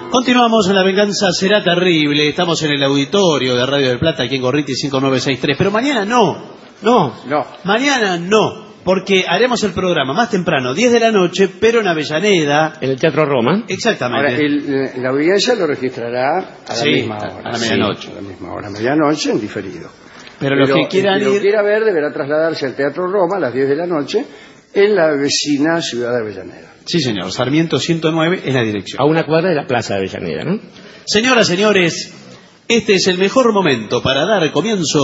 Continuamos en La Venganza Será Terrible. Estamos en el auditorio de Radio del Plata, aquí en Gorriti 5963. Pero mañana no. Mañana no. Porque haremos el programa más temprano, 10 de la noche, pero en Avellaneda. En el Teatro Roma. Exactamente. Ahora, la audiencia lo registrará a la misma hora. A la medianoche. Sí, a la misma hora, medianoche, en diferido. Pero los que quieran el que ir... lo quiera ver deberá trasladarse al Teatro Roma a las 10 de la noche en la vecina ciudad de Avellaneda. Sí, señor. Sarmiento 109 es la dirección. A una cuadra de la Plaza de Avellaneda, ¿no? Señoras, señores, este es el mejor momento para dar comienzo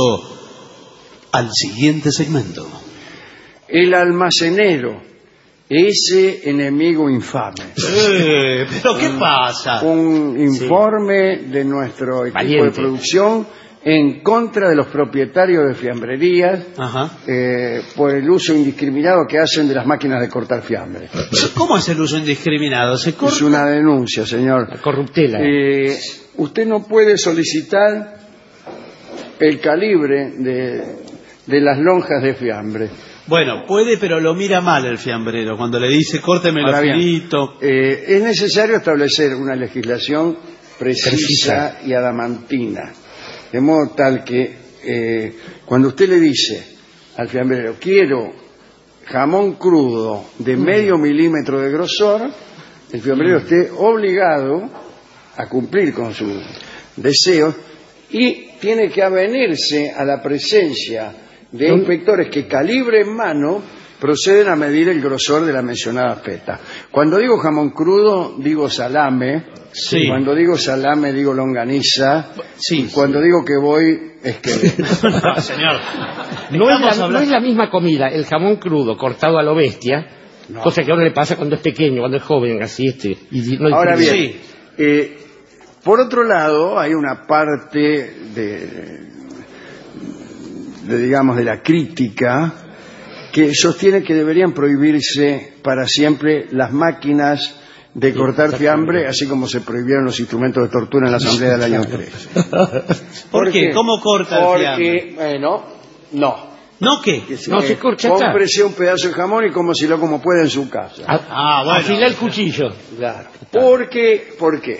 al siguiente segmento. El almacenero, ese enemigo infame. ¿Pero qué pasa? Un informe de nuestro equipo Valiente. de producción en contra de los propietarios de fiambrerías por el uso indiscriminado que hacen de las máquinas de cortar fiambre. ¿Cómo es el uso indiscriminado? ¿Se corta? Es una denuncia, señor. La corruptela. Usted no puede solicitar el calibre de las lonjas de fiambre. Bueno, puede, pero lo mira mal el fiambrero. Cuando le dice, córtemelo finito. Es necesario establecer una legislación precisa y adamantina. De modo tal que cuando usted le dice al fiambrero, quiero jamón crudo de medio milímetro de grosor, el fiambrero esté obligado a cumplir con sus deseos y tiene que avenirse a la presencia de inspectores que calibre en mano proceden a medir el grosor de la mencionada peta. Cuando digo jamón crudo, digo salame. Sí. Cuando digo salame, digo longaniza. Sí. Y cuando digo que voy, es que... No, señor. No es la misma comida, el jamón crudo cortado a lo bestia, cosa que a uno le pasa cuando es pequeño, cuando es joven, así y no Ahora bien, sí. Por otro lado, hay una parte digamos, de la crítica que sostiene que deberían prohibirse para siempre las máquinas de cortar fiambre, así como se prohibieron los instrumentos de tortura en la Asamblea del año 3. ¿Por qué? ¿Cómo corta el fiambre? Porque, bueno, no. ¿No qué? No se corta. Cómprese un pedazo de jamón y cómoselo como pueda en su casa. Bueno. Afila el cuchillo. Claro. ¿Por qué?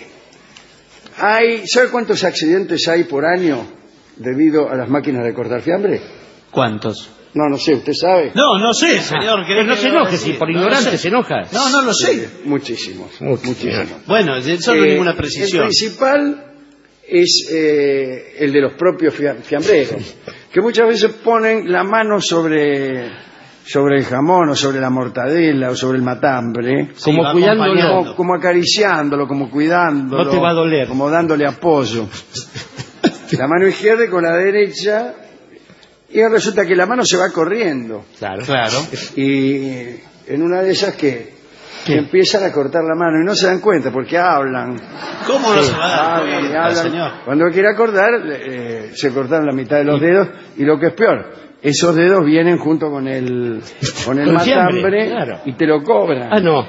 ¿Sabe cuántos accidentes hay por año debido a las máquinas de cortar fiambre? ¿Cuántos? No sé, ¿usted sabe? No sé, señor. Pero no se enoje, si por ignorante se enoja. No lo sé. Muchísimos. Bueno, eso no es ninguna precisión. El principal es el de los propios fiambreros, que muchas veces ponen la mano sobre el jamón o sobre la mortadela o sobre el matambre, Sí, como cuidándolo, como acariciándolo, como cuidándolo, no te va a doler, como dándole apoyo. La mano izquierda con la derecha, y resulta que la mano se va corriendo. Claro. Y en una de esas que empiezan a cortar la mano y no se dan cuenta porque hablan. ¿Cómo no se va a dar cuenta, hablan. señor? Cuando quiera cortar, se cortaron la mitad de los dedos, y lo que es peor, esos dedos vienen junto con el matambre, fiambre, claro. Y te lo cobran. No.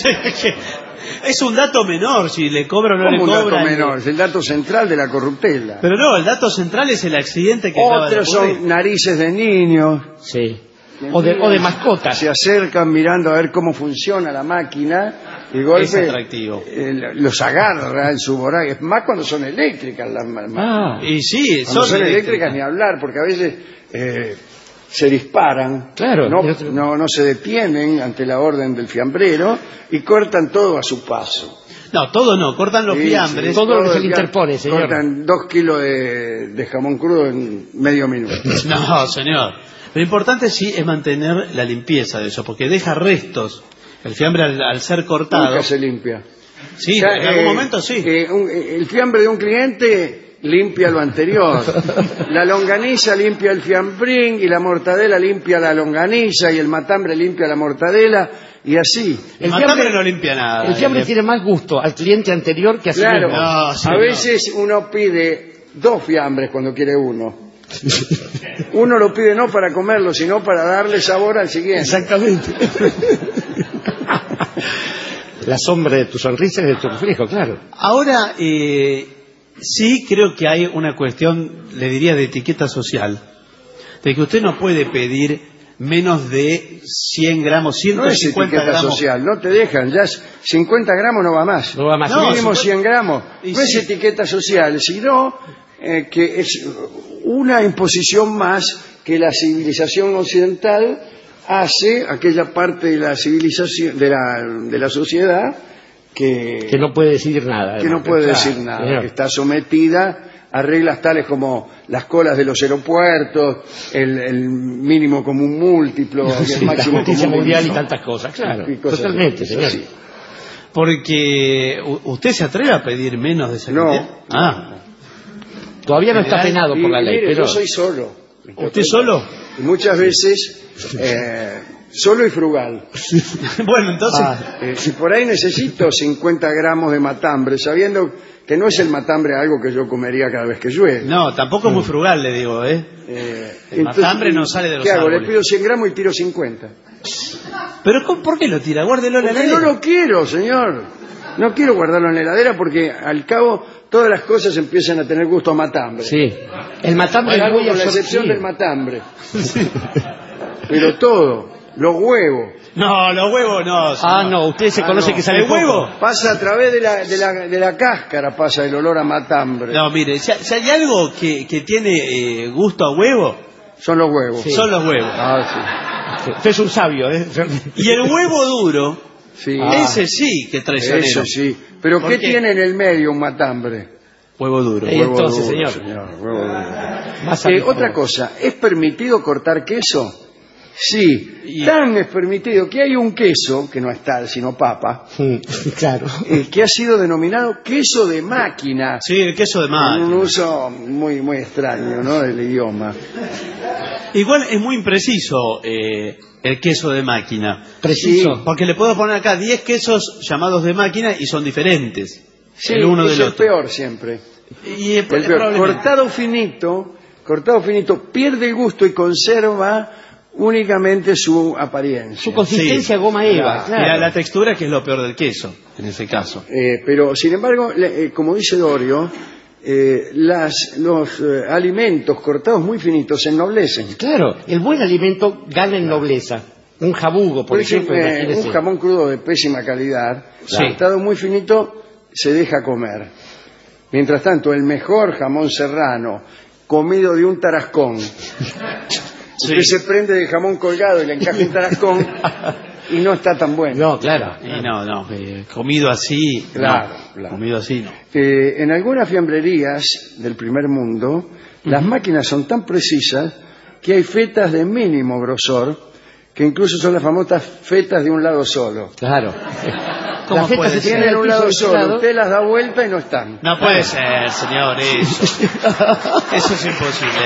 Es un dato menor, si le cobra o no le ¿Cómo cobra. un dato menor? Es el dato central de la corruptela. Pero no, el dato central es el accidente que acaba de Otros ocurrir. son narices de niños. Sí. O de mascotas. Se acercan mirando a ver cómo funciona la máquina y Es golpe atractivo. los agarra en su voraje. Es más cuando son eléctricas las máquinas. Y sí, Cuando son eléctricas ni hablar, porque a veces se disparan, Claro. no se detienen ante la orden del fiambrero y cortan todo a su paso. No, todo no, cortan los fiambres. todo lo que se le el interpone, señor. Cortan 2 kilos de jamón crudo en medio minuto. No, señor. Lo importante sí es mantener la limpieza de eso, porque deja restos. El fiambre al ser cortado... Nunca se limpia. Sí, O sea, en algún momento sí. El fiambre de un cliente limpia lo anterior. La longaniza limpia el fiambrín, y la mortadela limpia la longaniza, y el matambre limpia la mortadela, y así. El matambre no limpia nada. El fiambre tiene más gusto al cliente anterior que a sí Claro, mismo. No, sí, a veces uno pide 2 fiambres cuando quiere uno. Uno lo pide no para comerlo, sino para darle sabor al siguiente. Exactamente. La sombra de tu sonrisa es de tu reflejo, claro. Ahora, sí creo que hay una cuestión, le diría, de etiqueta social, de que usted no puede pedir menos de 100 gramos, 150 no es etiqueta gramos. social, no te dejan, ya 50 gramos no va más. No va más. No, mínimo 50... 100 gramos. No es etiqueta social, sino que es una imposición más que la civilización occidental hace aquella parte de la civilización, de la sociedad que no puede decidir nada. Que no puede decir nada, que está sometida a reglas tales como las colas de los aeropuertos, el mínimo común múltiplo, Sí, el máximo la justicia común mundial múltiplo, y tantas cosas, claro. y cosas Totalmente, así. señor. Sí. Porque usted se atreve a pedir menos de esa cantidad. No. Todavía no está penado por la ley, mire, pero... yo soy solo. ¿Usted solo? Y muchas veces solo y frugal. Bueno, entonces... Si por ahí necesito 50 gramos de matambre, sabiendo que no es el matambre algo que yo comería cada vez que llueve. No, tampoco es muy frugal, le digo, ¿eh? El matambre no sale de los ¿qué hago? árboles. Le pido 100 gramos y tiro 50. ¿Pero por qué lo tira? Guárdelo en la Porque heladera. no lo quiero, señor. No quiero guardarlo en la heladera porque al cabo todas las cosas empiezan a tener gusto a matambre. Sí. El matambre es Salvo muy con la excepción absortivo. del matambre. Pero todo, los huevos. No, los huevos no. Ah, no, usted se conoce no. que sale ¿El huevo? poco. Pasa a través de la cáscara, pasa el olor a matambre. No, mire, si hay algo que tiene gusto a huevo, Son los huevos. Sí. son los huevos. Usted es un sabio, ¿eh? Y el huevo duro, Sí. ese sí que traicionero. Eso sí. Pero ¿Por ¿qué qué? tiene en el medio un matambre? Huevo duro. Y Huevo entonces, duro, señor. huevo duro. Más al Otra favor. cosa, ¿es permitido cortar queso? Sí, Y- tan es permitido que hay un queso, que no es tal, sino papa, Claro. que ha sido denominado queso de máquina, Sí, el queso de en mar. un uso muy muy extraño, ¿no?, del idioma. Igual es muy impreciso el queso de máquina. Preciso. Porque le puedo poner acá 10 quesos llamados de máquina y son diferentes. Sí, el uno es del el otro. peor siempre. Y El peor. probablemente. Cortado finito, pierde el gusto y conserva únicamente su apariencia. Su consistencia Sí. goma eva, Y claro. la textura, que es lo peor del queso, en ese caso. Pero, sin embargo, como dice Dorio, los alimentos cortados muy finitos se ennoblecen. Claro, el buen alimento gana en nobleza. Un jabugo, por ejemplo, imagínese. un jamón crudo de pésima calidad, Sí. cortado muy finito, se deja comer. Mientras tanto, el mejor jamón serrano, comido de un tarascón, usted se prende del jamón colgado y le encaja un tarascón y no está tan bueno. No, claro. Y no, comido así, Claro, no. claro. Comido así, no. En algunas fiambrerías del primer mundo, las máquinas son tan precisas que hay fetas de mínimo grosor, que incluso son las famosas fetas de un lado solo. Claro. ¿Cómo Las fetas puede se ser? tiran Tienen al un piso lado de solo, lado. usted las da vuelta y no están. No puede ser, señor, eso. Eso es imposible.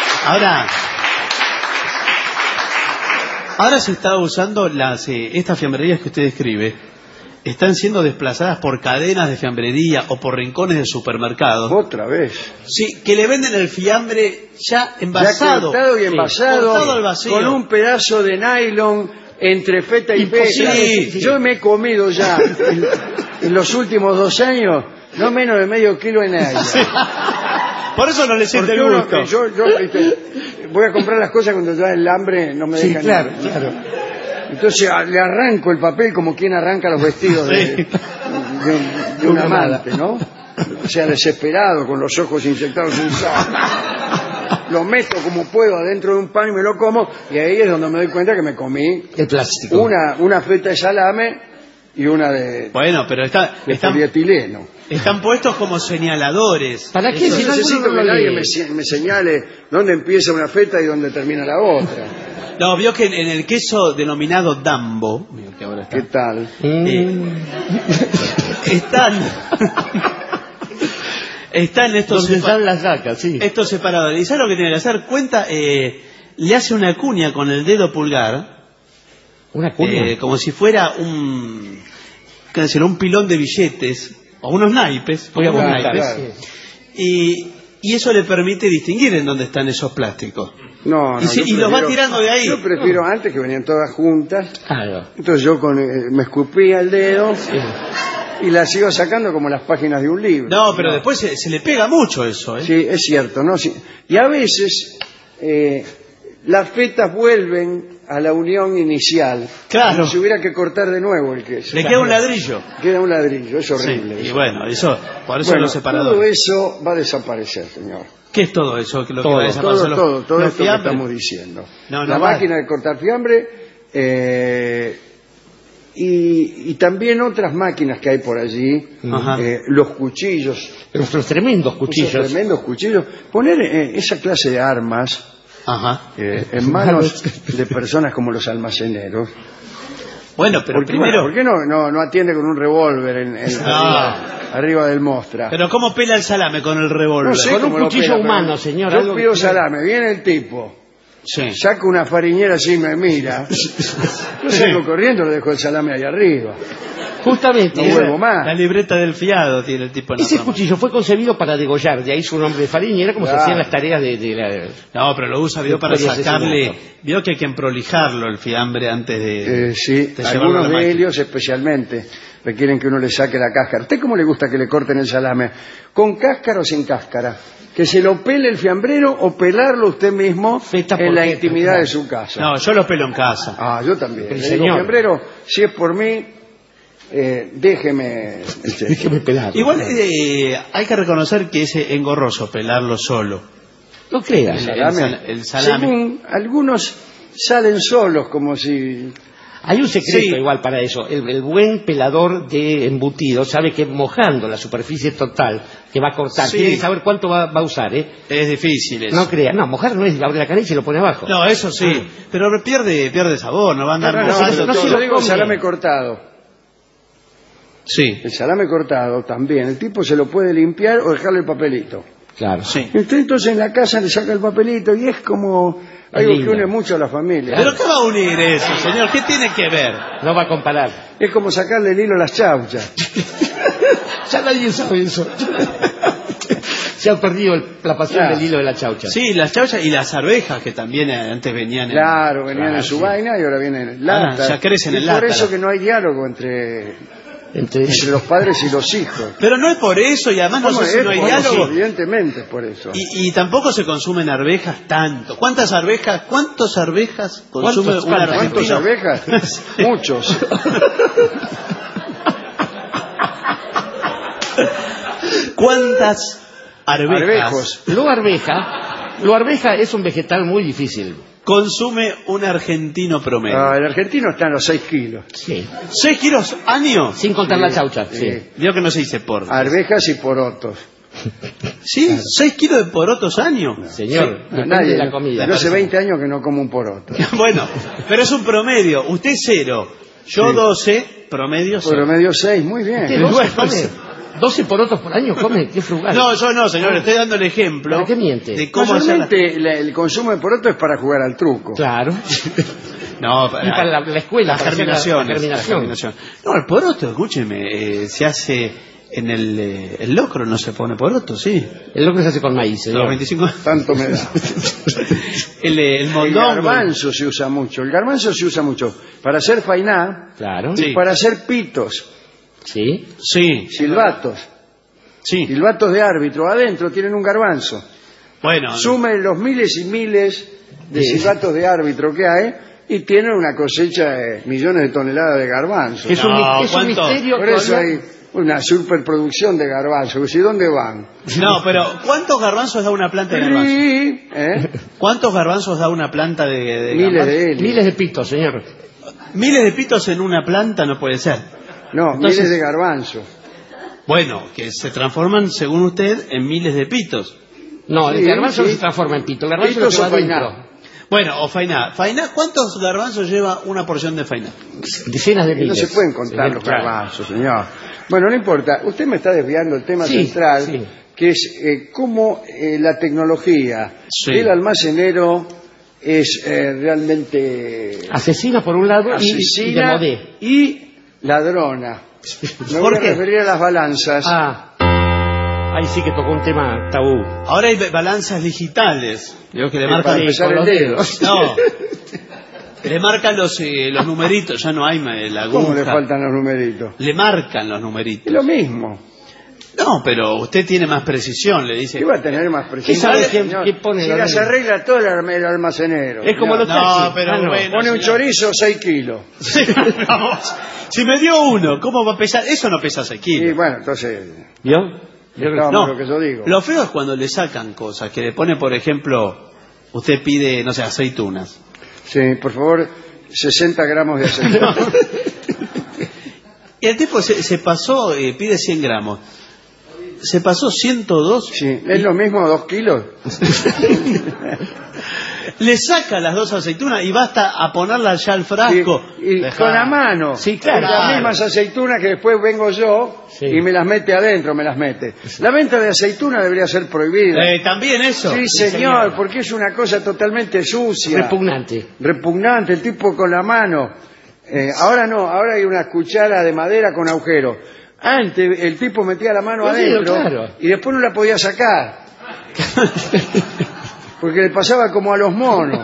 Ahora se está usando estas fiambrerías que usted describe. Están siendo desplazadas por cadenas de fiambrería o por rincones de supermercados. Otra vez. Sí, que le venden el fiambre ya envasado. Ya cortado y envasado, cortado al vacío. con un pedazo de nylon entre feta y Imposible. feta. Sí. Yo me he comido ya en los últimos 2 años no menos de medio kilo de nylon. Por eso no le siente Porque el uno, gusto. yo voy a comprar las cosas cuando ya el hambre no me Sí, deja claro, ni- claro. Entonces le arranco el papel como quien arranca los vestidos de un Una amante, ¿no? O sea, desesperado, con los ojos inyectados en sal. Lo meto como puedo adentro de un pan y me lo como, y ahí es donde me doy cuenta que me comí El plástico. una feta de salame y una de Bueno, pero están polietileno. puestos como señaladores. ¿Para qué? Yo Si no, necesito alguno que no nadie lee. me señale dónde empieza una feta y dónde termina la otra. No, vio que en el queso denominado Dambo, mira que ahora está, ¿Qué tal? están estos Donde están las vacas, sí. estos separadores. ¿Y sabe lo que tiene que hacer? Le hace una cuña con el dedo pulgar, Una cuña. como si fuera ¿qué decir? Un pilón de billetes o unos naipes, pongamos Claro, naipes, claro. y eso le permite distinguir en dónde están esos plásticos. No, Y sí, yo y los va prefiero- tirando de ahí. Yo prefiero antes que venían todas juntas. Claro. Entonces yo me escupía el dedo y las iba sacando como las páginas de un libro. No, pero después se le pega mucho eso, ¿eh? Sí, es cierto, ¿no? Sí. Y a veces, las fetas vuelven a la unión inicial. Claro. Como si hubiera que cortar de nuevo el queso. Le queda un ladrillo. Queda un ladrillo, es horrible. Sí, y eso. bueno, por eso los separadores. Todo eso va a desaparecer, señor. ¿Qué es todo eso? Lo que Todo, va a desaparecer? todo los esto que fiambres. estamos diciendo. No, la máquina de cortar fiambre y también otras máquinas que hay por allí, los cuchillos. Los tremendos cuchillos. Esos tremendos cuchillos. Poner esa clase de armas en manos de personas como los almaceneros. Bueno, pero primero... ¿Por qué no atiende con un revólver arriba del mostra? Pero ¿cómo pela el salame con el revólver? No sé, con un cuchillo humano, señor. Yo pido salame, viene el tipo, saca una fariñera así, me mira, yo salgo corriendo, le dejo el salame ahí arriba. Justamente. No vuelvo más. La libreta del fiado tiene el tipo en la Ese rama. cuchillo fue concebido para degollar, de ahí su nombre de fariñera, como se hacían las tareas de la... No, pero lo usa, para sacarle... Vio que hay que emprolijarlo el fiambre antes de... Sí, de llevarlo a algunos la de máquina. ellos especialmente requieren que uno le saque la cáscara. ¿A usted cómo le gusta que le corten el salame? ¿Con cáscara o sin cáscara? ¿Que se lo pele el fiambrero o pelarlo usted mismo en la intimidad de su casa? No, yo lo pelo en casa. Ah, yo también. El Le digo, fiambrero, si es por mí, déjeme pelar. Igual hay que reconocer que es engorroso pelarlo solo. No creas. El salame. Según algunos salen solos, como si... Hay un secreto igual para eso. El buen pelador de embutido sabe que mojando la superficie total que va a cortar, tiene que saber cuánto va a usar, ¿eh? Es difícil eso. No crea, no, mojar no es abre la canilla y lo pone abajo. No, eso sí, pero pierde sabor, no va a andar mojando. No, yo digo salame cortado. Sí. El salame cortado también, el tipo se lo puede limpiar o dejarle el papelito. Claro. Sí. Y usted entonces en la casa le saca el papelito y es como algo que une mucho a la familia. ¿Pero qué va a unir eso, señor? ¿Qué tiene que ver? No va a comparar. Es como sacarle el hilo a las chauchas. Ya nadie sabe eso. Se ha perdido la pasión del hilo de la chaucha. Sí, las chauchas y las arvejas que también antes venían venían en su vaina y ahora vienen en lata. Ya crecen en lata. Por eso que no hay diálogo entre los padres y los hijos. Pero no es por eso, y además no sé si no hay diálogo. Evidentemente es por eso. Y tampoco se consumen arvejas tanto. ¿Cuántas arvejas consume una arveja? ¿Cuántas arvejas? Muchos. ¿Cuántas arvejas? Lo arveja es un vegetal muy difícil. Consume un argentino promedio. El argentino está en los 6 kilos. Sí. ¿6 kilos año? Sin contar la chaucha. Sí. Vio que no se dice por. Arvejas y porotos. ¿Sí? ¿6 kilos de porotos año? Señor, nadie de la comida. Yo hace 20 años que no como un poroto. Bueno, pero es un promedio. Usted 0, yo 12, promedio 6. Promedio 6, muy bien. ¿Usted 12 porotos por año come? Qué frugal. No, yo no, señor, estoy dando el ejemplo. ¿Para qué miente? De cómo hacer el consumo de poroto es para jugar al truco. Claro. No, y para la escuela, la germinación. No, el poroto, escúcheme, se hace en el locro, no se pone poroto, sí. El locro se hace con maíz, señor. Los 25... Tanto me da. el mondongo. El garbanzo se usa mucho. El garbanzo se usa mucho para hacer fainá. Claro. Y para hacer pitos. Sí. Sí. Silbatos. Sí. Silbatos de árbitro. Adentro tienen un garbanzo. Bueno. Sumen los miles y miles de silbatos de árbitro que hay y tienen una cosecha de millones de toneladas de garbanzo. Es un misterio. Por eso hay una superproducción de garbanzo. ¿Y dónde van? No, pero ¿cuántos garbanzos da una planta de garbanzo? Sí, ¿Cuántos garbanzos da una planta de miles garbanzo? de ellos. Miles de pitos, señor. Miles de pitos en una planta no puede ser. No, Entonces, miles de garbanzo. Bueno, que se transforman, según usted, en miles de pitos. No, el garbanzo no se transforma en pito. El garbanzo Pitos se va o fainá. dentro. Bueno, o fainá. ¿Fainá? ¿Cuántos garbanzos lleva una porción de fainá? Decenas de miles. No se pueden contar los garbanzos, señor. Bueno, no importa. Usted me está desviando el tema central, que es cómo la tecnología del almacenero es realmente... asesina por un lado y demodé. Y ladrona. Me voy a referir a las balanzas. Ahí sí que tocó un tema tabú. Ahora hay balanzas digitales. Digo que le marcan con los dedos. No. Le marcan los numeritos, ya no hay la aguja. ¿Cómo le faltan los numeritos? Le marcan los numeritos. Es lo mismo. No, pero usted tiene más precisión, le dice. ¿Qué va a tener más precisión? ¿Qué pone? Si las arregla todo el almacenero. Es como los taxis. No, pero bueno, pone un chorizo 6 kilos. Sí, vamos. Si me dio uno, ¿cómo va a pesar? Eso no pesa 6 kilos. Y bueno, entonces... ¿Vio? No, lo que yo digo. lo feo es cuando le sacan cosas, que le pone, por ejemplo, usted pide, no sé, aceitunas. Sí, por favor, 60 gramos de aceitunas. Y el tipo se pasó, pide 100 gramos. Se pasó 102. Sí, ¿es lo mismo 2 kilos? Le saca las 2 aceitunas y basta a ponerlas ya al frasco. Y con la mano. Sí, claro. Las mismas aceitunas que después vengo yo y me las mete adentro, me las mete. La venta de aceitunas debería ser prohibida. ¿También eso? Sí, señor, porque es una cosa totalmente sucia. Repugnante, el tipo con la mano. Ahora no, ahora hay una cuchara de madera con agujero. Antes el tipo metía la mano adentro y después no la podía sacar. Porque le pasaba como a los monos.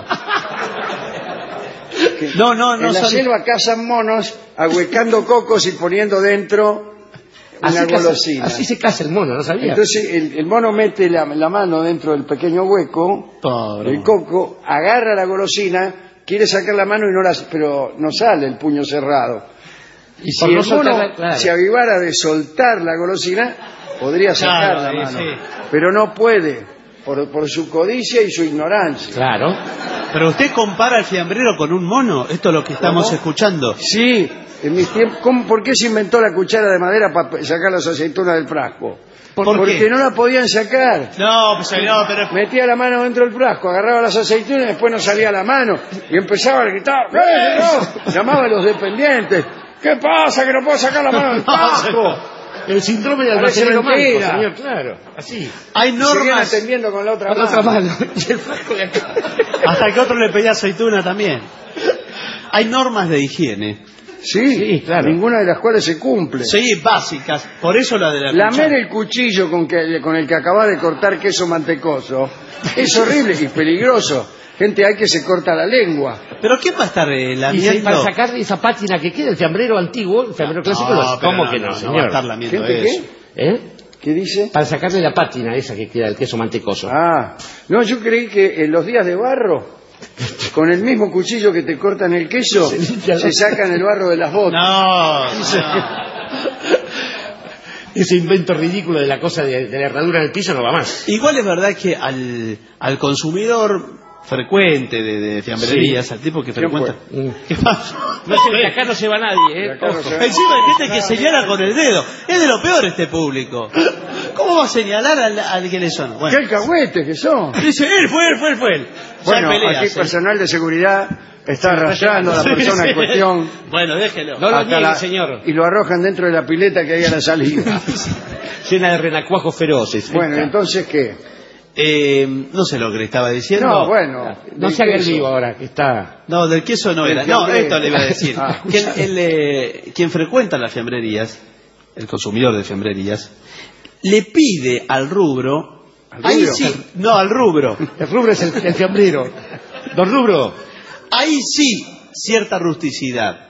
No. En la selva cazan monos ahuecando cocos y poniendo dentro una golosina. Así se caza el mono, ¿no sabía? Entonces el mono mete la mano dentro del pequeño hueco del coco, agarra la golosina, quiere sacar la mano pero no sale el puño cerrado. Y si el mono se avivara de soltar la golosina, podría sacar la mano. Sí. Pero no puede. Por su codicia y su ignorancia. Claro. Pero usted compara al fiambrero con un mono. Esto es lo que estamos escuchando. Sí. En mis tiempos, ¿por qué se inventó la cuchara de madera para sacar las aceitunas del frasco? Porque no la podían sacar. No, pero... Metía la mano dentro del frasco, agarraba las aceitunas y después no salía la mano. Y empezaba a gritar. ¡No! Llamaba a los dependientes. ¿Qué pasa? Que no puedo sacar la mano del frasco. El síndrome de almacenero manco, señor, claro, así. Hay normas. Atendiendo con la otra mano. Y el frasco de acá. Hasta que otro le pedía aceituna también. Hay normas de higiene. Sí, claro. Ninguna de las cuales se cumple. Sí, básicas. Por eso la de la lamer el cuchillo con el que acabas de cortar queso mantecoso es horrible y peligroso. Gente, hay que se corta la lengua. ¿Pero qué va a estar lamiendo? Y para sacar esa pátina que queda, el fiambrero antiguo, el fiambrero clásico, ¿cómo que no, señor? No va a estar lamiendo eso. ¿Qué dice? Para sacarle la pátina esa que queda del queso mantecoso. No, yo creí que en los días de barro, con el mismo cuchillo que te cortan el queso, se sacan el barro de las botas. No. Ese invento ridículo de la cosa de la herradura en el piso no va más. Igual es verdad que al consumidor frecuente de fiambrerías, al tipo que frecuenta. ¿Qué pasa? No sé, de acá no se va nadie, Encima hay gente que señala con el dedo. Es de lo peor este público. ¿Cómo va a señalar al que le son? Bueno. ¡Qué alcahuetes que son! Dice, él fue él. Bueno, aquí personal de seguridad está arrastrando a la persona en cuestión. Bueno, déjelo. No lo niegue, señor. Y lo arrojan dentro de la pileta que hay a la salida. Llena de renacuajos feroces. Bueno, entonces, ¿qué? No sé lo que le estaba diciendo. No, bueno. No se haga el vivo ahora, que está... No, del queso no era. No, esto le iba a decir. Que quien frecuenta las fiambrerías, el consumidor de fiambrerías, le pide al rubro... Ahí sí, no, al rubro. El rubro es el fiambrero. Don Rubro. Ahí sí, cierta rusticidad.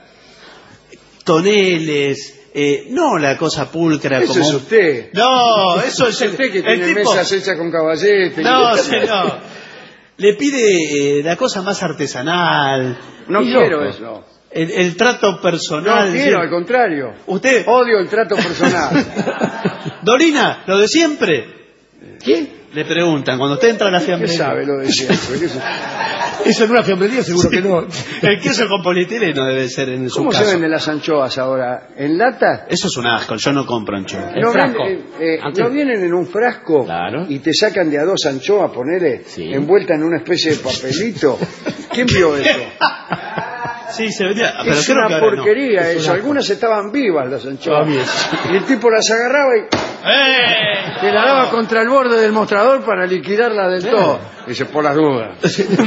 Toneles... no la cosa pulcra eso como... es usted. No, eso es usted que tiene mesas hechas con caballete. No, señor. Le pide la cosa más artesanal. No quiero eso. El trato personal. No quiero, al contrario. Usted... Odio el trato personal. Dorina, ¿lo de siempre? ¿Qué? Le preguntan, cuando usted entra a la fiambrería. ¿Qué sabe lo de siempre? Eso en una fiambrería seguro que no. El queso con polietileno debe ser en su caso. ¿Cómo se venden las anchoas ahora? ¿En lata? Eso es un asco, yo no compro anchoas. ¿No vienen en un frasco? Claro. Y te sacan de a 2 anchoas, ponele, envuelta en una especie de papelito? ¿Quién vio eso? Sí, se vendía. Pero es una porquería eso. Algunas estaban vivas las anchoas. Y el tipo las agarraba y te la daba contra el borde del mostrador para liquidarla del todo. Dice, por las dudas.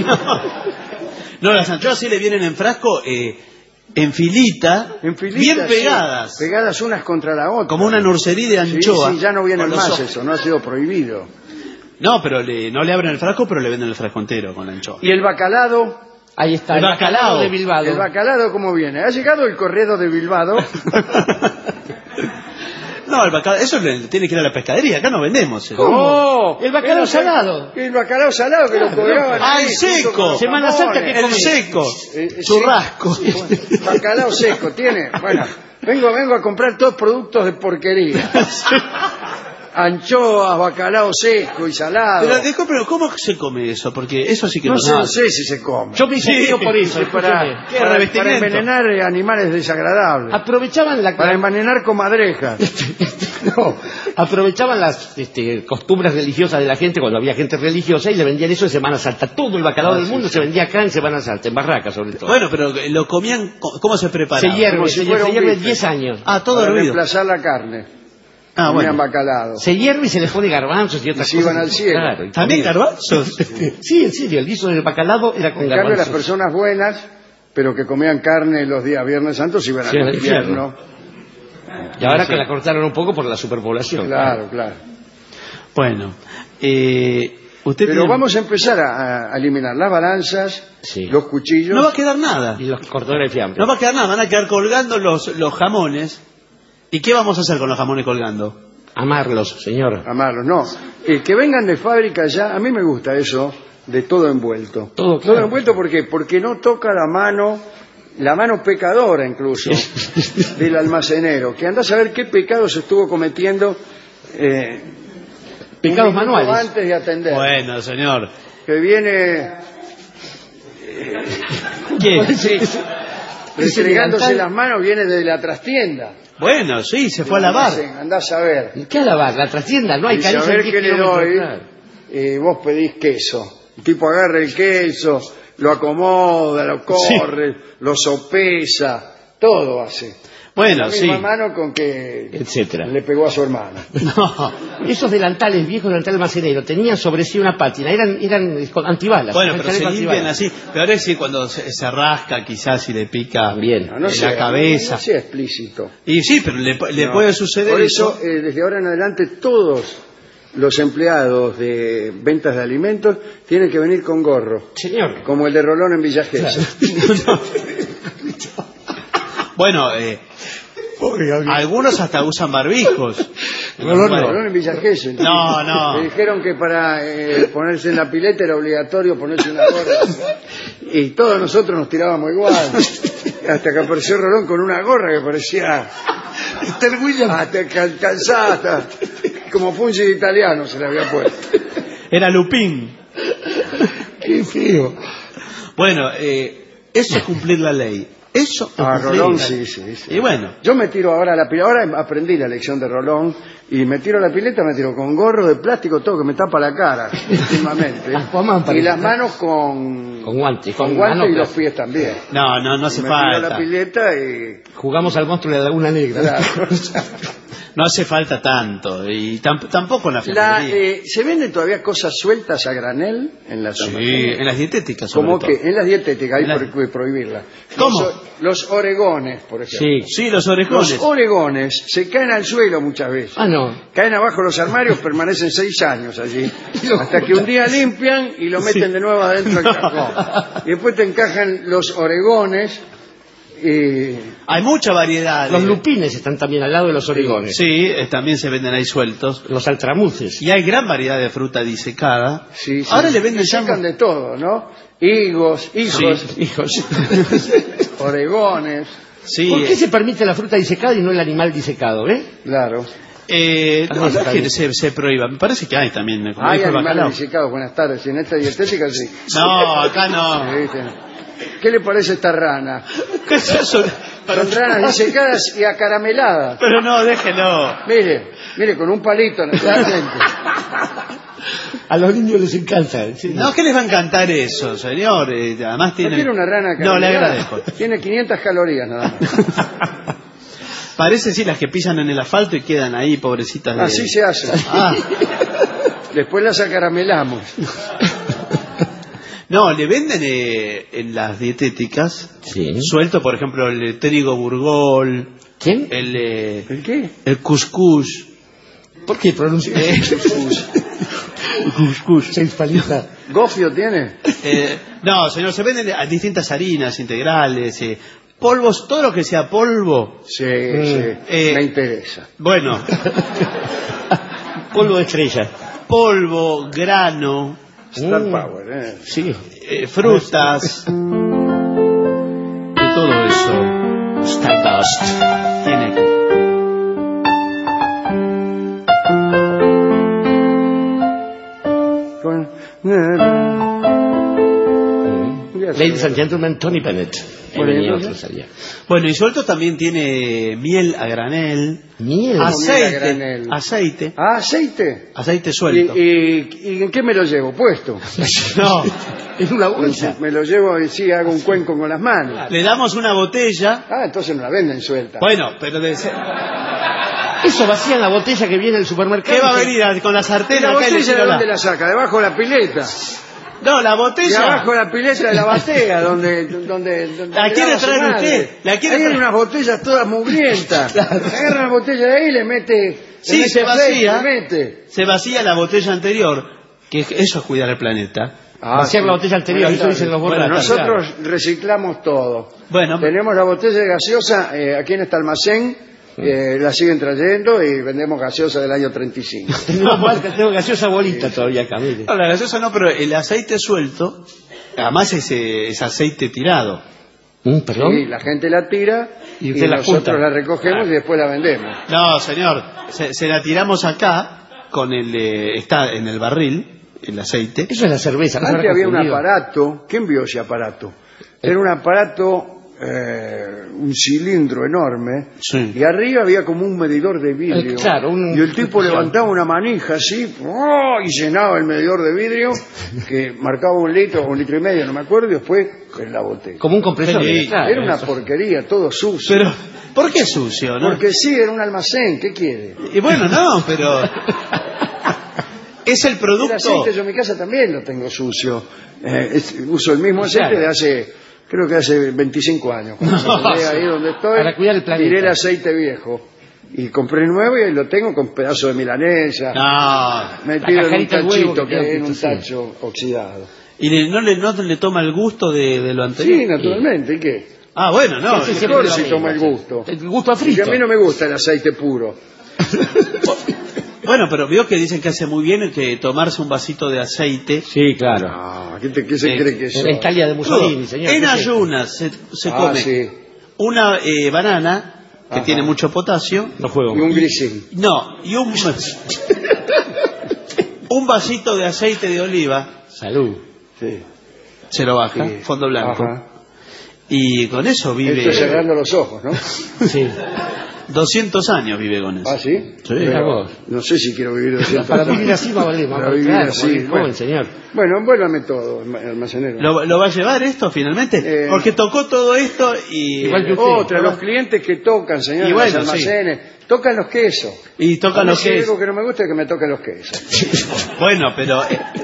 No, las anchoas sí le vienen en frasco en filita, bien pegadas. Sí, pegadas unas contra la otra. Como una nursería de anchoa. Sí, ya no vienen más eso, no ha sido prohibido. No, pero no le abren el frasco, pero le venden el frasco entero con la anchoa. ¿Y el bacalao? Ahí está, el bacalao de Bilbao. ¿El bacalao cómo viene? ¿Ha llegado el correo de Bilbao? No, No, el bacalao, eso tiene que ir a la pescadería, acá no vendemos. ¿Cómo? El bacalao salado. El bacalao salado que lo cobraban. Ah, el seco. Semana Santa que el seco. Churrasco. Bacalao seco, tiene. Bueno, vengo a comprar todos productos de porquería. Anchoas, bacalao seco y salado. Pero ¿cómo se come eso? Porque eso sí que no sé si se come. Yo me hice por eso. Para envenenar animales desagradables. Aprovechaban para envenenar comadrejas. No, aprovechaban las costumbres religiosas de la gente cuando había gente religiosa y le vendían eso en Semana Santa. Todo el bacalao del mundo se vendía acá en Semana Santa, en Barracas sobre todo. Bueno, pero lo comían, ¿cómo se preparaba? Se hierve 10 años. Todo para hervido. reemplazar la carne. Bueno. Bacalao. Se hierve y se le pone garbanzos y otras cosas. Y se iban al cielo. Claro, ¿también garbanzos? Sí, en serio, el guiso del bacalao era con garbanzos. En cambio, las personas buenas, pero que comían carne los días Viernes Santos, iban al infierno. Y ahora que la cortaron un poco por la superpoblación. Claro. Bueno, pero vamos a empezar a eliminar las balanzas, los cuchillos. No va a quedar nada. Y los cortadores de fiambre. No va a quedar nada, van a quedar colgando los jamones. ¿Y qué vamos a hacer con los jamones colgando? Amarlos, señor. Amarlos, no. Que vengan de fábrica ya, a mí me gusta eso, de todo envuelto. Todo envuelto, ¿por qué? Porque no toca la mano pecadora incluso, del almacenero, que anda a saber qué pecados estuvo cometiendo pecados manuales antes de atender. Bueno, señor. Que viene restregándose las manos, viene de la trastienda. Bueno, sí, se fue a lavar. Andás a ver. ¿Qué a lavar? La trastienda, no hay cariño. A ver qué le doy. Vos pedís queso. El tipo agarra el queso, lo acomoda, lo corre, lo sopesa, todo hace. Bueno, la misma mano con que le pegó a su hermana. No, esos delantales, viejos delantales almaceneros, tenían sobre sí una pátina, eran antibalas. Bueno, pero se limpian así. Peor es cuando se rasca quizás y le pica la cabeza. No sea explícito. Y sí, pero le puede suceder. Por eso, desde ahora en adelante, todos los empleados de ventas de alimentos tienen que venir con gorro. Señor. Como el de Rolón en Villa Gesell. Bueno, algunos hasta usan barbijos. Rolón en Villa Gesell. No. Le dijeron que para ponerse en la pileta era obligatorio ponerse una gorra. Y todos nosotros nos tirábamos igual. Hasta que apareció Rolón con una gorra que parecía hasta calzada, como Fungi de italiano se le había puesto. Era Lupín. Qué feo. Bueno, eso es cumplir la ley. Eso es Rolón, sí. Y bueno. Yo me tiro ahora a la pileta. Ahora aprendí la lección de Rolón. Y me tiro a la pileta, me tiro con gorro de plástico, todo que me tapa la cara últimamente. Y las manos con guantes. Con guantes y los pies también. No hace falta. Me tiro a la pileta y... Jugamos al monstruo de la Laguna Negra. Claro. No hace falta tanto. Y tampoco en la fiambrería. ¿Se venden todavía cosas sueltas a granel en las almacenes? Sí, en las dietéticas. ¿Cómo que? En las dietéticas hay que prohibirlas. ¿Cómo? Los oregones, por ejemplo. Sí, los orejones. Los oregones se caen al suelo muchas veces. No. Caen abajo los armarios, permanecen 6 años allí. Hasta que un día limpian y lo meten de nuevo adentro del cajón. Y después te encajan los oregones. Hay mucha variedad. Los lupines están también al lado de los oregones. Sí, también se venden ahí sueltos. Los altramuces. Y hay gran variedad de fruta disecada. Sí. Ahora le venden secan de todo, ¿no? Higos. Oregones. Sí. ¿Por qué se permite la fruta disecada y no el animal disecado, Claro. No es que se prohíba. Me parece que hay también. Hay animales disecados. Buenas tardes. En esta dietética sí. No, acá no. ¿Qué le parece esta rana? ¿Qué es eso? Son ranas disecadas y acarameladas. Pero no, déjelo. Mire, con un palito en el frente. A los niños les encanta. Sí. No, ¿qué les va a encantar eso, señor? Además tiene... ¿No quiere una rana acaramelada? No, le agradezco. Tiene 500 calorías nada más. Parece sí las que pisan en el asfalto y quedan ahí, pobrecitas. Así se hace. Después las acaramelamos. No, le venden en las dietéticas suelto, por ejemplo, el trigo burgol. ¿Quién? ¿El qué? El cuscús. ¿Por qué pronuncia? Cuscús. 6 palitas. ¿Gofio tiene? No, señor, se venden distintas harinas integrales, polvos, todo lo que sea polvo. Sí, me interesa. Bueno. Polvo de estrella. Polvo, grano. Star Power, Sí. Frutas. Y todo eso. Stardust. Tiene aquí. Ladies and gentlemen, Tony Bennett. Bueno, y suelto también tiene miel a granel. Miel. Aceite. Aceite. Ah, aceite. Aceite suelto. ¿Y en qué me lo llevo? ¿Puesto? No. Es una bolsa. Me lo llevo y sí, hago un cuenco con las manos. Le damos una botella. Ah, entonces no la venden suelta. Bueno, pero Eso vacía la botella que viene del supermercado. ¿qué va a venir con la sartén? ¿La acá y le botella de tiro dónde la saca? ¿Debajo de la pileta? No, la Y botella. abajo de la pileta de la batea, donde ¿La quiere lava su traer madre. usted? ¿La quiere Ahí hay traer? unas botellas todas mugrientas. Agarra la botella de ahí y le mete... Sí, le se mete aceite, vacía. le mete. Se vacía la botella anterior. Que eso es cuidar el planeta. Vaciar la botella anterior, eso dicen los Bueno, borrachos. nosotros reciclamos todo. Bueno, Tenemos la botella de gaseosa aquí en este almacén, la siguen trayendo y vendemos gaseosa del año 35. Tengo gaseosa bolita todavía acá, mire. no, la gaseosa no, pero el aceite suelto, además es aceite tirado. ¿Perdón? Sí, la gente la tira Y y, usted la nosotros junta. la recogemos y después la vendemos. No, señor, se la tiramos acá, con está en el barril, el aceite. Eso es la cerveza. ¿no? Antes había un Confundido. aparato. ¿Quién vio ese aparato? Era un aparato, un cilindro enorme, Sí. y arriba había como un medidor de vidrio. Claro, y el tipo levantaba una manija así, ¡oh!, y llenaba el medidor de vidrio, que marcaba 1 litro o 1,5 litros, no me acuerdo, y después en la botella. Como un compresor. Sí, claro, Era una eso. porquería, todo sucio. Pero, ¿por qué sucio, no? Porque sí, era un almacén, ¿qué quiere? Y bueno, no, pero... es el El producto... aceite yo en mi casa también lo tengo sucio. Uso el mismo aceite Claro. de hace, creo que hace 25 años. Cuando me quedé ahí donde estoy, Para cuidar el planeta. tiré el aceite viejo. Y compré nuevo y ahí lo tengo con pedazos de milanesa, No. metido en un cajarita de huevo tachito que queda en un sí. tacho oxidado. ¿Y no le toma el gusto de lo anterior? Sí, naturalmente, ¿y qué? Ah, bueno, no. Sí, sí, Mejor lo si mismo, toma el sí. gusto. El gusto a Porque frito. a mí no me gusta el aceite puro. Bueno, pero vio que dicen que hace muy bien que tomarse un vasito de aceite. Sí, claro. Ah, ¿qué se cree que es? En Italia de Mussolini, señor. En ¿qué es esto? ayunas se come Sí. una banana que Ajá. tiene mucho potasio. No juego Y un más. grisín. No, y un vasito de aceite de oliva. Salud. Sí. Se lo baja, Sí. fondo blanco. Ajá. Y con eso vive Esto cerrando los ojos, ¿no? Sí. 200 años vive con eso. ¿Ah, sí? Sí. Mira vos. No sé si quiero vivir 200 Para años. vivir así va a valer más. Para vivir Claro, así, morir joven, bueno. señor. Bueno, envuélvame todo, almacenero. ¿Lo va a llevar esto finalmente? Porque tocó todo esto y... Igual que usted. Otra, los clientes que tocan, señor, Y en bueno, los almacenes, tocan los quesos. Y toca A mí lo si que hay es. algo que no me gusta es que me toquen los quesos. Bueno, pero...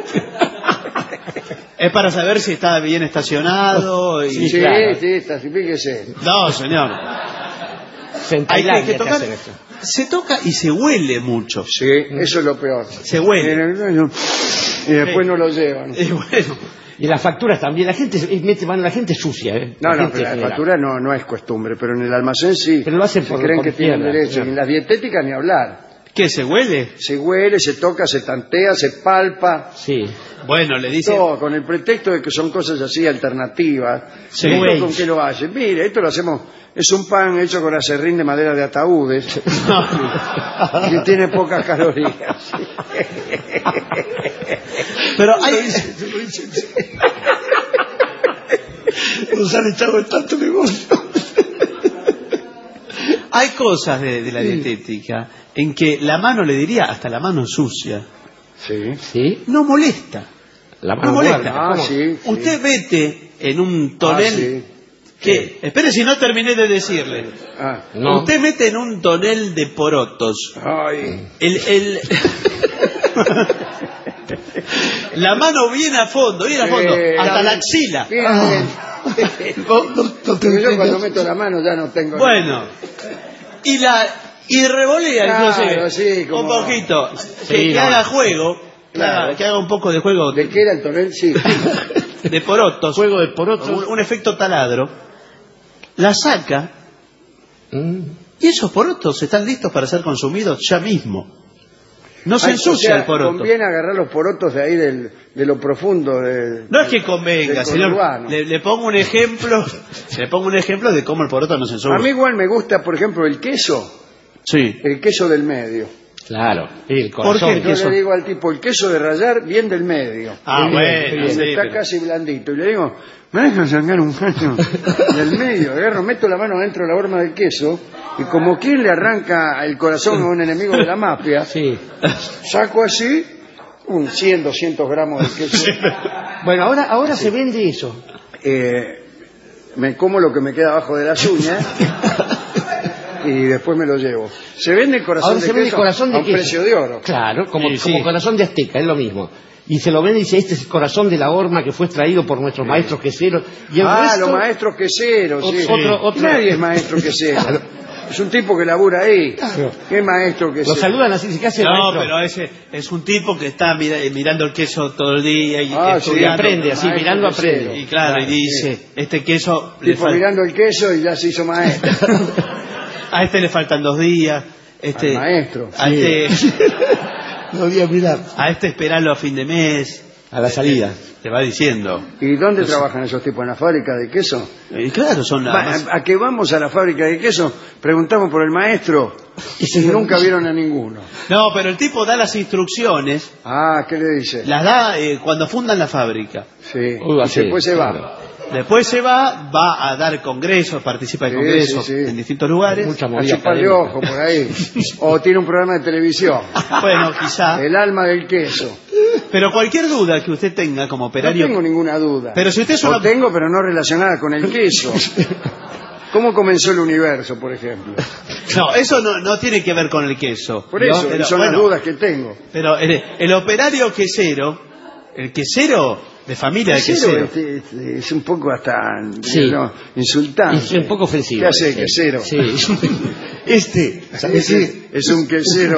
es para saber si está bien estacionado y... Sí, claro. sí, está, sí, fíjese. No, señor. En Hay Tailandia que te tocar... hacen esto. Se toca y se huele mucho. Sí, eso es lo peor. Se huele. Y después no lo llevan. Y bueno, Y las facturas también. La gente mete mano, la gente sucia, ¿eh? No, gente pero la general. factura no es costumbre, pero en el almacén sí. Pero lo hacen Se por- creen por que tienen tierra, derecho. claro. Y en las dietéticas ni hablar. ¿qué se huele? Se huele, se toca, se tantea, se palpa. Sí. Bueno, le dice... Todo con el pretexto de que son cosas así alternativas. Sí. ¿Esto Wage. ¿Con qué lo hacen? Mire, esto lo hacemos, es un pan hecho con acerrín de madera de ataúdes que tiene pocas calorías. Pero hay... Nos han echado en tanto negocio. hay cosas de la dietética en que la mano, le diría, hasta la mano sucia, Sí. ¿Sí? no molesta. La No mano molesta. guarda. Ah, sí. Usted mete en un tonel... sí. ¿Qué? Espere si no terminé de decirle. Ah. No. Usted mete en un tonel de porotos Ay. la mano bien a fondo, hasta la axila. Bien, bien. Porque yo cuando meto la mano ya no tengo... Bueno, y revolea, Claro, entonces, sí, como- un poquito, Sí, que no. haga juego, Claro. que haga un poco de juego ¿De qué era el tonel? Sí. de porotos, Juego de porotos. un efecto taladro, la saca y esos porotos están listos para ser consumidos ya mismo. No se ensucia el poroto. Conviene agarrar los porotos de ahí de lo profundo. No es que convenga, señor. Le pongo un ejemplo. Le pongo un ejemplo de cómo el poroto no se ensucia. A mí igual me gusta, por ejemplo, el queso. Sí. El queso del medio. Claro, el corazón. ¿Por qué? Yo le digo al tipo, el queso de rallar bien del medio. Bueno, sí, está casi blandito. Y le digo, me dejan sacar un cacho del medio. Agarro, meto la mano dentro de la horma del queso y como quien le arranca el corazón a un enemigo de la mafia, saco así 100, 200 gramos de queso. Bueno, ahora se vende eso. Me como lo que me queda abajo de las uñas y después me lo llevo. Se vende el corazón de queso a un precio de oro. Claro, como corazón de azteca, es lo mismo. Y se lo vende y dice, este es el corazón de la horma que fue extraído por nuestros maestros queseros. Y el resto, los maestros queseros, sí. Otro. Nadie es maestro quesero. Es un tipo que labura ahí. ¿Qué maestro quesero? Lo saludan así, ¿qué hace el maestro? No, pero ese es un tipo que está mirando el queso todo el día y aprende, así, mirando aprende. Y claro, y dice, este queso... Tipo mirando el queso y ya se hizo maestro. A este le faltan 2 días. Al maestro. A no voy a mirar. A este esperarlo a fin de mes. A la salida. Te va diciendo. ¿Y dónde trabajan esos tipos? ¿En la fábrica de queso? Claro, son a que vamos a la fábrica de queso, preguntamos por el maestro y nunca vieron a ninguno. No, pero el tipo da las instrucciones. ¿Qué le dice? Las da cuando fundan la fábrica. Sí, y después se va. Después se va a dar congresos, participa de congresos en distintos lugares. A chuparle ojo por ahí. O tiene un programa de televisión. Bueno, quizá. El alma del queso. Pero cualquier duda que usted tenga como operario... No tengo ninguna duda. Pero si usted tengo, pero no relacionada con el queso. ¿Cómo comenzó el universo, por ejemplo? No, eso no tiene que ver con el queso. Por eso, son las dudas que tengo. Pero el operario quesero, el quesero... de familia de quesero. Es un poco hasta insultante. Es un poco ofensivo. ¿Qué hace el quesero? Sí. Es un quesero.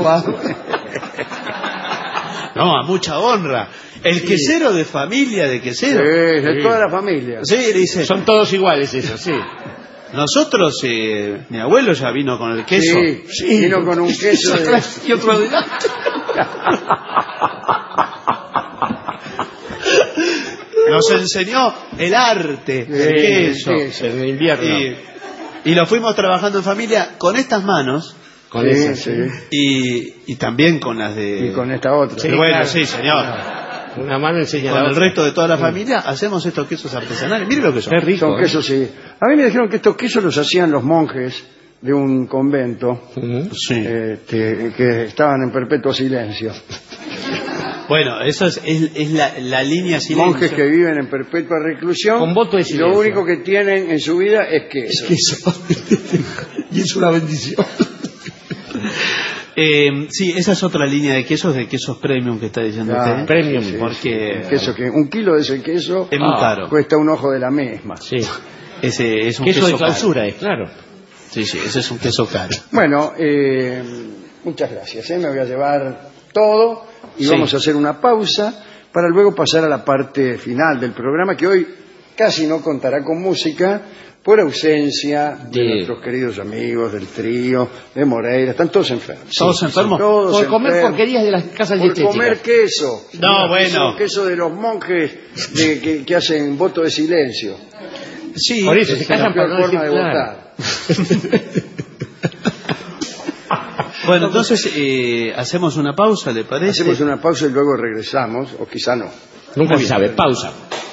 No, a mucha honra. El quesero de familia de quesero. De toda la familia. Sí, dice. Son todos iguales eso, sí. Nosotros, mi abuelo ya vino con el queso. Sí, vino con un queso y otro adelante. Nos enseñó el arte del queso. En el invierno. Y lo fuimos trabajando en familia con estas manos. Con esas, y también con las de... Y con esta otra. Sí, bueno, claro. Sí, señor. Una mano enseña con el resto de toda la familia hacemos estos quesos artesanales. Mire lo que son. Qué rico. Son quesos, sí. A mí me dijeron que estos quesos los hacían los monjes de un convento que estaban en perpetuo silencio. Bueno, eso es la línea silencio. Monjes que viven en perpetua reclusión. Con voto de silencio. Y lo único que tienen en su vida es queso. Y es una bendición. Sí, esa es otra línea de quesos premium que está diciendo usted. Premium, porque queso que un kilo de ese queso es muy caro. Cuesta un ojo de la misma. Sí. Ese es un queso de clausura, caro. Claro. Sí, ese es un queso caro. Bueno, muchas gracias. Me voy a llevar todo y vamos a hacer una pausa para luego pasar a la parte final del programa, que hoy casi no contará con música por ausencia de nuestros queridos amigos del trío, de Moreira. Están todos enfermos. ¿Todos enfermos? Por comer porquerías de las casas dietéticas. Por comer queso. No, bueno. Queso de los monjes que hacen voto de silencio. Sí. Por eso se casan por no forma de votar. Bueno, entonces hacemos una pausa, ¿le parece? Hacemos una pausa y luego regresamos, o quizá no. Nunca se sabe. Pausa.